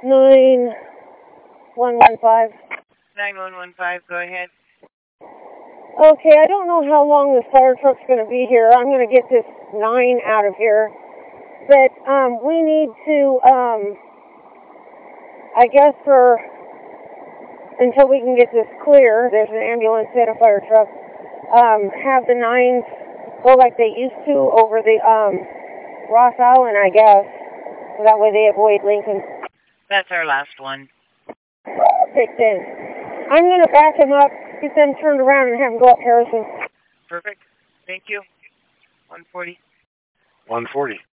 9115. 9115, go ahead. Okay, I don't know how long this fire truck's going to be here. I'm going to get this 9 out of here. But we need to, I guess until we can get this clear, there's an ambulance and a fire truck, have the 9s go like they used to over the Ross Island, I guess. So that way they avoid Lincoln. That's our last one. Perfect then. I'm going to back him up, get them turned around, and have them go up Harrison. Perfect. Thank you. 140. 140.